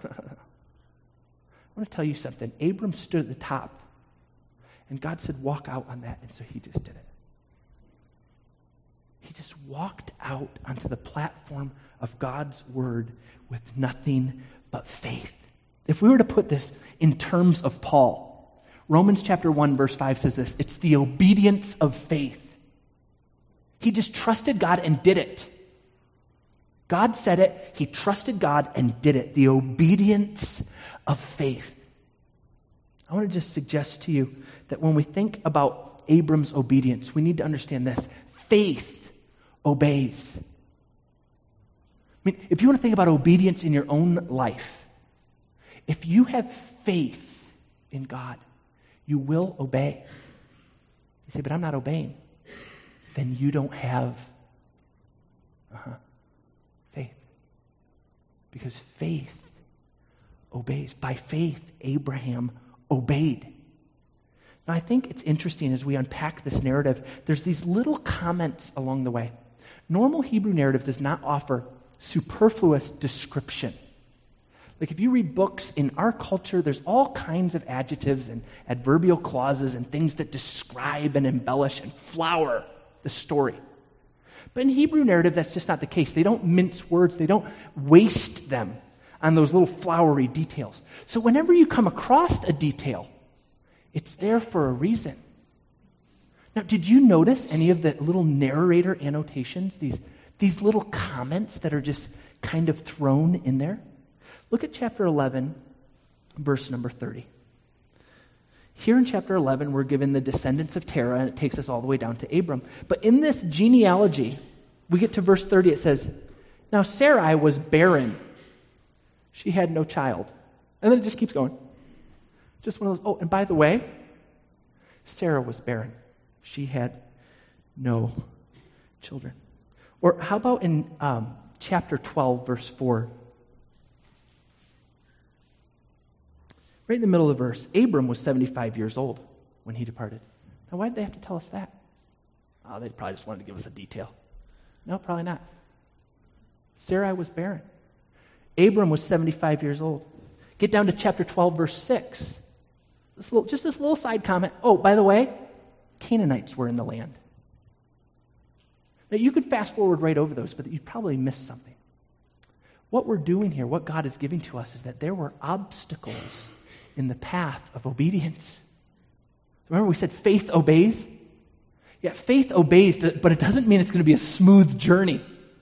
S1: I want to tell you something. Abram stood at the top, and God said, walk out on that, and so he just did it. He just walked out onto the platform of God's word with nothing but faith. If we were to put this in terms of Paul, Romans chapter 1, verse 5 says this, it's the obedience of faith. He just trusted God and did it. God said it, he trusted God and did it. The obedience of faith. I want to just suggest to you that when we think about Abram's obedience, we need to understand this. Faith obeys. I mean, if you want to think about obedience in your own life, if you have faith in God, you will obey. You say, but I'm not obeying. Then you don't have faith. Because faith obeys. By faith, Abraham obeyed. Now, I think it's interesting as we unpack this narrative, there's these little comments along the way. Normal Hebrew narrative does not offer superfluous description. Like if you read books in our culture, there's all kinds of adjectives and adverbial clauses and things that describe and embellish and flower the story. But in Hebrew narrative, that's just not the case. They don't mince words. They don't waste them on those little flowery details. So whenever you come across a detail, it's there for a reason. Now, did you notice any of the little narrator annotations, these little comments that are just kind of thrown in there? Look at chapter 11, verse number 30. Here in chapter 11, we're given the descendants of Terah, and it takes us all the way down to Abram. But in this genealogy, we get to verse 30, it says, "Now Sarai was barren. She had no child." And then it just keeps going. Just one of those, oh, and by the way, Sarah was barren. She had no children. Or how about in chapter 12, verse 4? Right in the middle of the verse, Abram was 75 years old when he departed. Now, why did they have to tell us that? Oh, they probably just wanted to give us a detail. No, probably not. Sarai was barren. Abram was 75 years old. Get down to chapter 12, verse 6. Just this little side comment. Oh, by the way, Canaanites were in the land. Now, you could fast forward right over those, but you'd probably miss something. What we're doing here, what God is giving to us, is that there were obstacles in the path of obedience. Remember we said faith obeys? Yeah, faith obeys, but it doesn't mean it's going to be a smooth journey.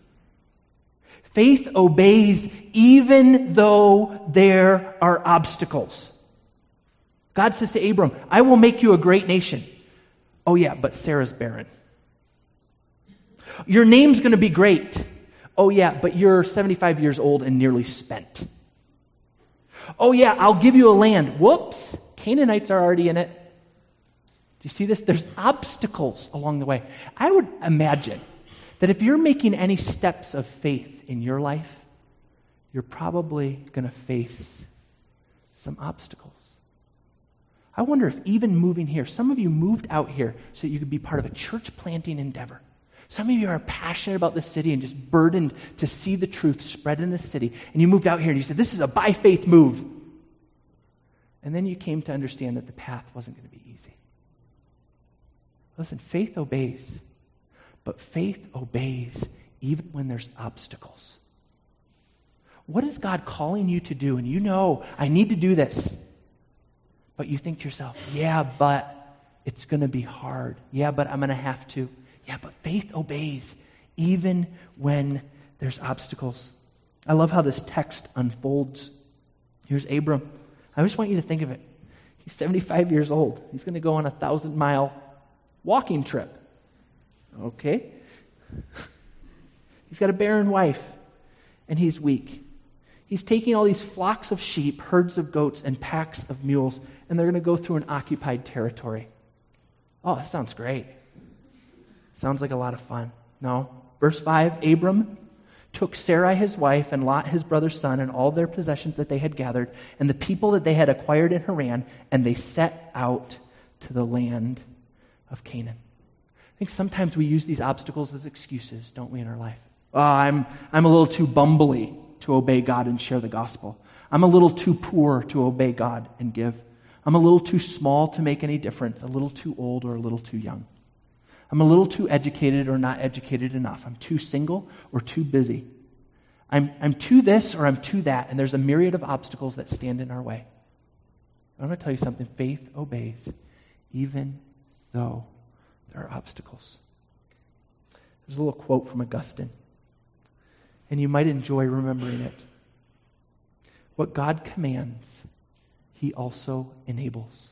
S1: Faith obeys even though there are obstacles. God says to Abram, "I will make you a great nation." Oh yeah, but Sarah's barren. Your name's going to be great. Oh yeah, but you're 75 years old and nearly spent. Oh yeah, I'll give you a land. Whoops, Canaanites are already in it. Do you see this? There's obstacles along the way. I would imagine that if you're making any steps of faith in your life, you're probably going to face some obstacles. I wonder if even moving here, some of you moved out here so that you could be part of a church planting endeavor. Some of you are passionate about the city and just burdened to see the truth spread in the city. And you moved out here and you said, this is a by faith move. And then you came to understand that the path wasn't going to be easy. Listen, faith obeys. But faith obeys even when there's obstacles. What is God calling you to do? And you know, I need to do this. But you think to yourself, yeah, but it's going to be hard. Yeah, but I'm going to have to. Yeah, but faith obeys even when there's obstacles. I love how this text unfolds. Here's Abram. I just want you to think of it. He's 75 years old. He's going to go on a 1,000-mile walking trip. Okay. He's got a barren wife, and he's weak. He's taking all these flocks of sheep, herds of goats, and packs of mules, and they're going to go through an occupied territory. Oh, that sounds great. Sounds like a lot of fun. No. Verse 5, Abram took Sarai his wife and Lot his brother's son and all their possessions that they had gathered and the people that they had acquired in Haran, and they set out to the land of Canaan. I think sometimes we use these obstacles as excuses, don't we, in our life? Oh, I'm a little too bumbly to obey God and share the gospel. I'm a little too poor to obey God and give. I'm a little too small to make any difference, a little too old or a little too young. I'm a little too educated or not educated enough. I'm too single or too busy. I'm too this or I'm too that, and there's a myriad of obstacles that stand in our way. I'm going to tell you something. Faith obeys even though there are obstacles. There's a little quote from Augustine, and you might enjoy remembering it. What God commands, He also enables.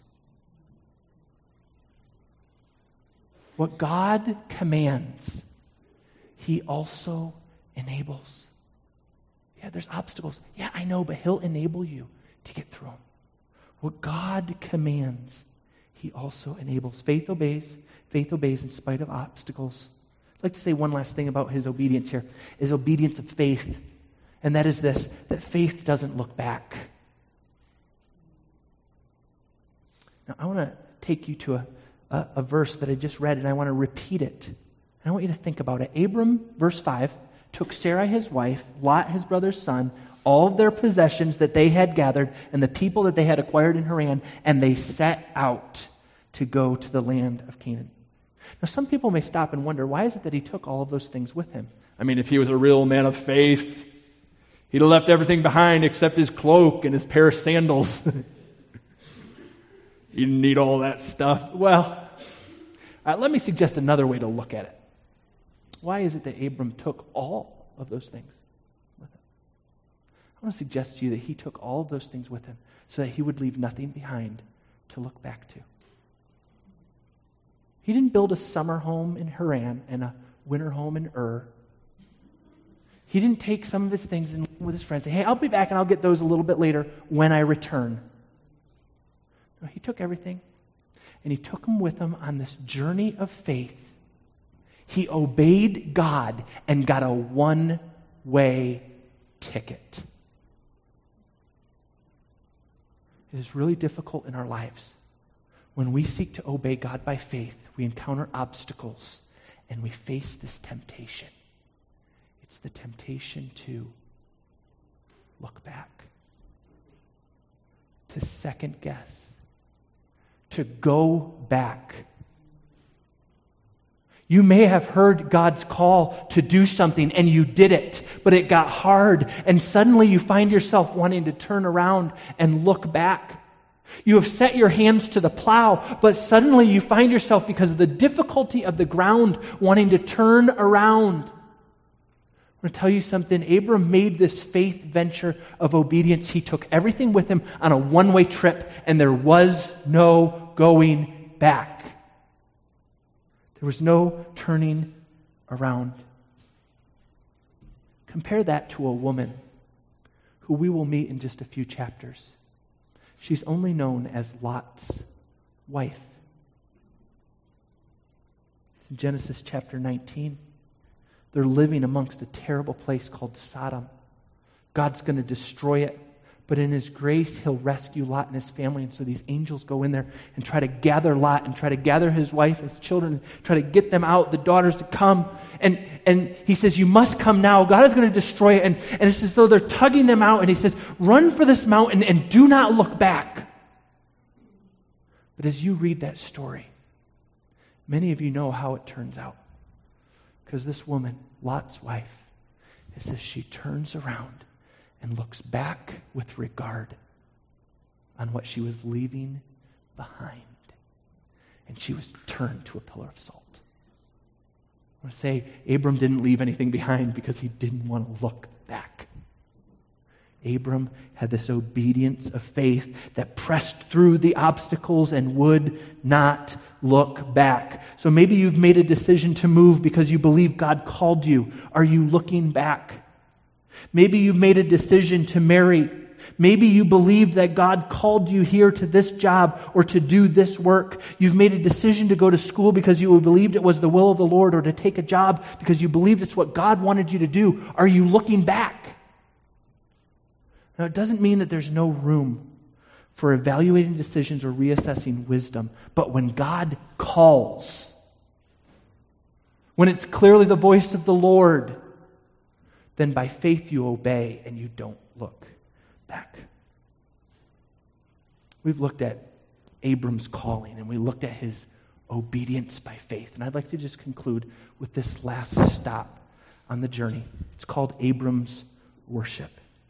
S1: What God commands, He also enables. Yeah, there's obstacles. Yeah, I know, but He'll enable you to get through them. What God commands, He also enables. Faith obeys in spite of obstacles. I'd like to say one last thing about His obedience here, is obedience of faith. And that is this, that faith doesn't look back. Now, I want to take you to a verse that I just read, and I want to repeat it. And I want you to think about it. Abram, verse 5, took Sarai his wife, Lot his brother's son, all of their possessions that they had gathered, and the people that they had acquired in Haran, and they set out to go to the land of Canaan. Now, some people may stop and wonder, why is it that he took all of those things with him? I mean, if he was a real man of faith, he'd have left everything behind except his cloak and his pair of sandals. He didn't need all that stuff. Well, let me suggest another way to look at it. Why is it that Abram took all of those things with him? I want to suggest to you that he took all of those things with him so that he would leave nothing behind to look back to. He didn't build a summer home in Haran and a winter home in Ur. He didn't take some of his things and with his friends and say, hey, I'll be back and I'll get those a little bit later when I return. No, he took everything and he took them with him on this journey of faith. He obeyed God and got a one-way ticket. It is really difficult in our lives. When we seek to obey God by faith, we encounter obstacles and we face this temptation. It's the temptation to look back, to second guess, to go back. You may have heard God's call to do something and you did it, but it got hard and suddenly you find yourself wanting to turn around and look back. You have set your hands to the plow, but suddenly you find yourself, because of the difficulty of the ground, wanting to turn around. I'm going to tell you something. Abram made this faith venture of obedience. He took everything with him on a one-way trip, and there was no going back. There was no turning around. Compare that to a woman who we will meet in just a few chapters. She's only known as Lot's wife. It's in Genesis chapter 19. They're living amongst a terrible place called Sodom. God's going to destroy it, but in His grace, He'll rescue Lot and his family. And so these angels go in there and try to gather Lot and try to gather his wife and his children, and try to get them out, the daughters to come. And He says, you must come now. God is going to destroy it. And it's as though they're tugging them out. And He says, run for this mountain and do not look back. But as you read that story, many of you know how it turns out. Because this woman, Lot's wife, it says she turns around and looks back with regard on what she was leaving behind. And she was turned to a pillar of salt. I want to say, Abram didn't leave anything behind because he didn't want to look back. Abram had this obedience of faith that pressed through the obstacles and would not look back. So maybe you've made a decision to move because you believe God called you. Are you looking back? Maybe you've made a decision to marry. Maybe you believed that God called you here to this job or to do this work. You've made a decision to go to school because you believed it was the will of the Lord, or to take a job because you believed it's what God wanted you to do. Are you looking back? Now, it doesn't mean that there's no room for evaluating decisions or reassessing wisdom, but when God calls, when it's clearly the voice of the Lord, then by faith you obey and you don't look back. We've looked at Abram's calling and we looked at his obedience by faith. And I'd like to just conclude with this last stop on the journey. It's called Abram's worship.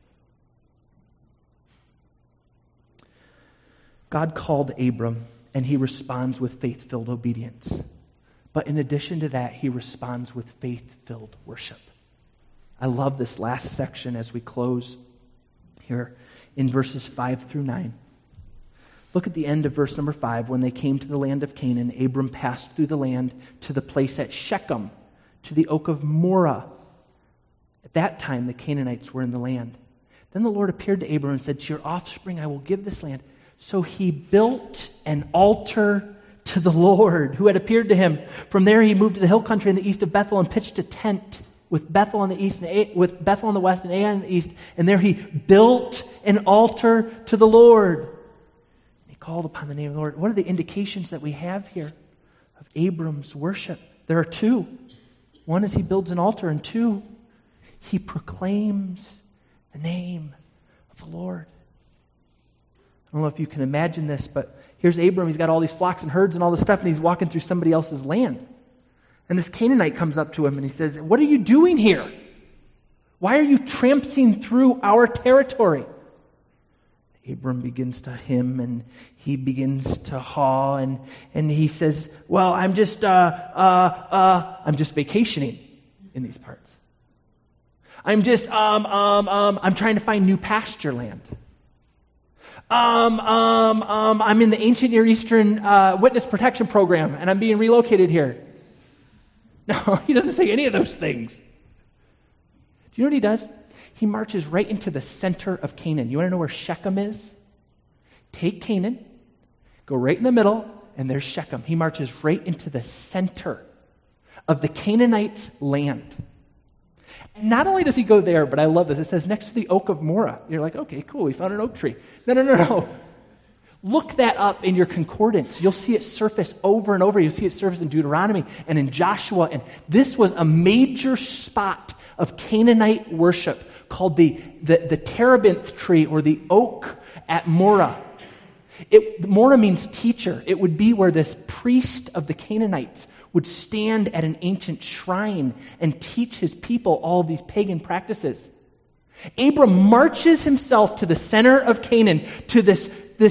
S1: God called Abram and He responds with faith-filled obedience. But in addition to that, He responds with faith-filled worship. I love this last section as we close here in verses 5 through 9. Look at the end of verse number 5. When they came to the land of Canaan, Abram passed through the land to the place at Shechem, to the oak of Moreh. At that time, the Canaanites were in the land. Then the Lord appeared to Abram and said, to your offspring I will give this land. So he built an altar to the Lord who had appeared to him. From there he moved to the hill country in the east of Bethel and pitched a tent with Bethel on the east and with Bethel on the west and Ai on the east. And there he built an altar to the Lord. He called upon the name of the Lord. What are the indications that we have here of Abram's worship? There are two. One is he builds an altar, and two, he proclaims the name of the Lord. I don't know if you can imagine this, but here's Abram. He's got all these flocks and herds and all this stuff, and he's walking through somebody else's land. And this Canaanite comes up to him and he says, "What are you doing here? Why are you tramping through our territory?" Abram begins to hymn and he begins to haw and he says, "Well, I'm just vacationing in these parts. I'm just I'm trying to find new pasture land. I'm in the ancient Near Eastern Witness Protection Program and I'm being relocated here." No, he doesn't say any of those things. Do you know what he does? He marches right into the center of Canaan. You want to know where Shechem is? Take Canaan, go right in the middle, and there's Shechem. He marches right into the center of the Canaanites' land. And not only does he go there, but I love this. It says next to the oak of Moreh. You're like, okay, cool, we found an oak tree. No. Look that up in your concordance. You'll see it surface over and over. You'll see it surface in Deuteronomy and in Joshua. And this was a major spot of Canaanite worship called the terebinth tree or the oak at Moreh. Moreh means teacher. It would be where this priest of the Canaanites would stand at an ancient shrine and teach his people all of these pagan practices. Abram marches himself to the center of Canaan, to this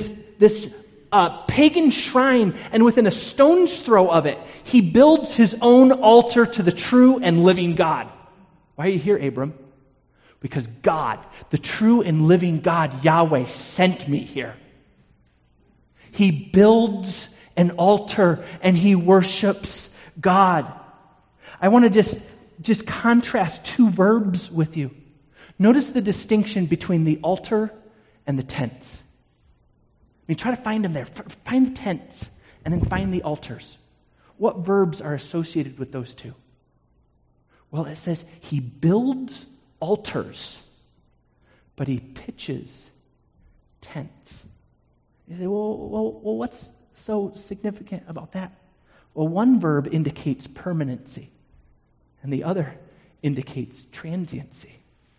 S1: pagan shrine, and within a stone's throw of it, he builds his own altar to the true and living God. Why are you here, Abram? Because God, the true and living God, Yahweh, sent me here. He builds an altar and he worships God. I want to just contrast two verbs with you. Notice the distinction between the altar and the tents. I mean, try to find them there. Find the tents and then find the altars. What verbs are associated with those two? Well, it says he builds altars, but he pitches tents. You say, well, what's so significant about that? Well, one verb indicates permanency, and the other indicates transiency.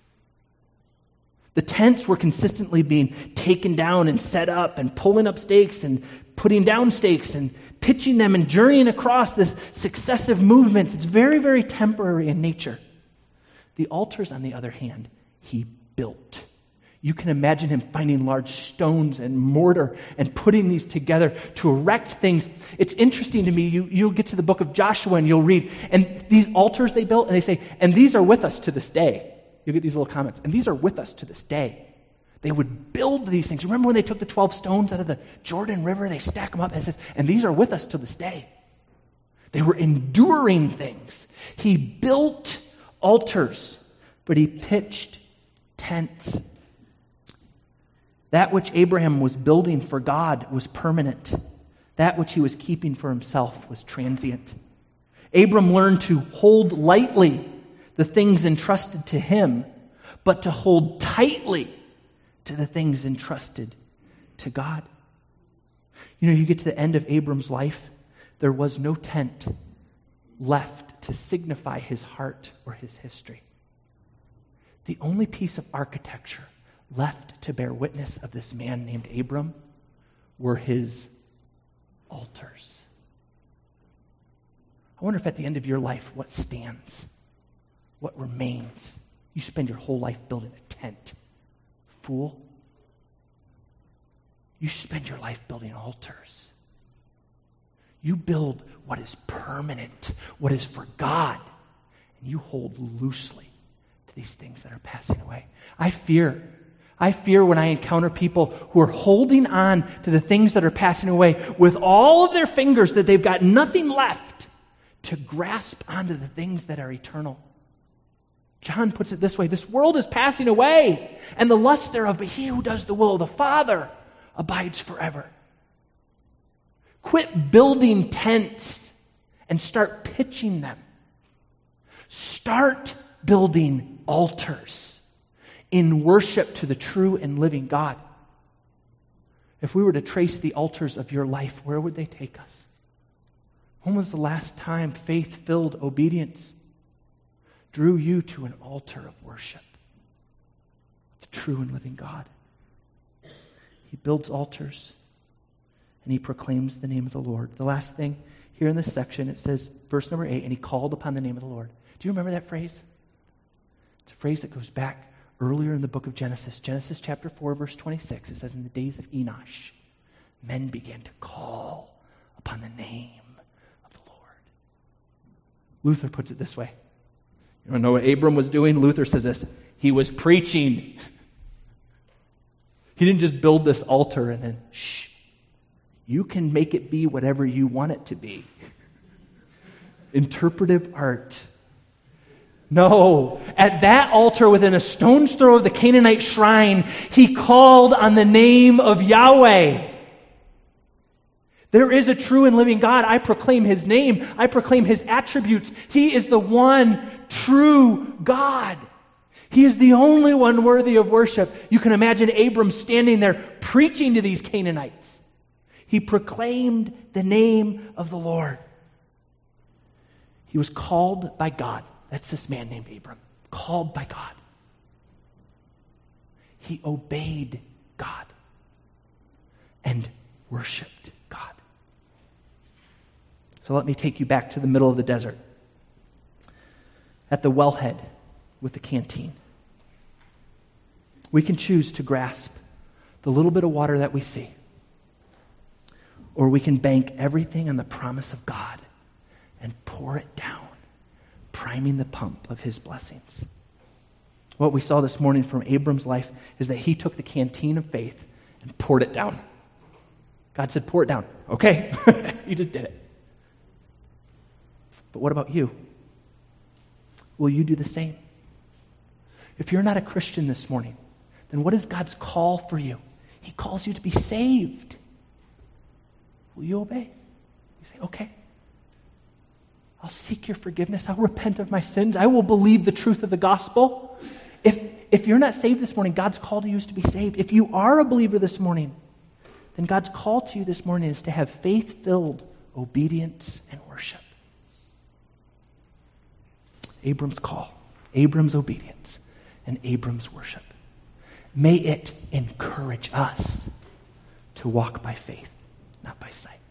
S1: The tents were consistently being taken down and set up and pulling up stakes and putting down stakes and pitching them and journeying across this successive movements. It's very, very temporary in nature. The altars, on the other hand, he built. You can imagine him finding large stones and mortar and putting these together to erect things. It's interesting to me, you'll get to the book of Joshua and you'll read, and these altars they built, and they say, and these are with us to this day. You'll get these little comments, and these are with us to this day. They would build these things. Remember when they took the 12 stones out of the Jordan River? They stack them up, and it says, and these are with us to this day. They were enduring things. He built altars, but he pitched tents. That which Abraham was building for God was permanent. That which he was keeping for himself was transient. Abram learned to hold lightly the things entrusted to him, but to hold tightly to the things entrusted to God. You know, you get to the end of Abram's life, there was no tent left to signify his heart or his history. The only piece of architecture left to bear witness of this man named Abram were his altars. I wonder if at the end of your life, what stands? What remains? You spend your whole life building a tent. Fool. You spend your life building altars. You build what is permanent, what is for God, and you hold loosely to these things that are passing away. I fear when I encounter people who are holding on to the things that are passing away with all of their fingers that they've got nothing left to grasp onto the things that are eternal. John puts it this way, this world is passing away and the lust thereof, but he who does the will of the Father abides forever. Quit building tents and start pitching them. Start building altars in worship to the true and living God. If we were to trace the altars of your life, where would they take us? When was the last time faith-filled obedience drew you to an altar of worship. The true and living God. He builds altars and he proclaims the name of the Lord. The last thing here in this section, it says, verse number 8, and he called upon the name of the Lord. Do you remember that phrase? It's a phrase that goes back earlier in the book of Genesis. Genesis chapter 4, verse 26. It says, in the days of Enosh, men began to call upon the name of the Lord. Luther puts it this way. You want to know what Abram was doing? Luther says this. He was preaching. He didn't just build this altar and then, shh. You can make it be whatever you want it to be. Interpretive art. No. At that altar within a stone's throw of the Canaanite shrine, he called on the name of Yahweh. There is a true and living God. I proclaim his name. I proclaim his attributes. He is the one true God. He is the only one worthy of worship. You can imagine Abram standing there preaching to these Canaanites. He proclaimed the name of the Lord. He was called by God. That's this man named Abram. Called by God. He obeyed God and worshiped God. So let me take you back to the middle of the desert. At the wellhead with the canteen. We can choose to grasp the little bit of water that we see. Or we can bank everything on the promise of God and pour it down, priming the pump of his blessings. What we saw this morning from Abram's life is that he took the canteen of faith and poured it down. God said, pour it down. Okay, you just did it. But what about you? Will you do the same? If you're not a Christian this morning, then what is God's call for you? He calls you to be saved. Will you obey? You say, okay. I'll seek your forgiveness. I'll repent of my sins. I will believe the truth of the gospel. If you're not saved this morning, God's call to you is to be saved. If you are a believer this morning, then God's call to you this morning is to have faith-filled obedience and worship. Abram's call, Abram's obedience, and Abram's worship. May it encourage us to walk by faith, not by sight.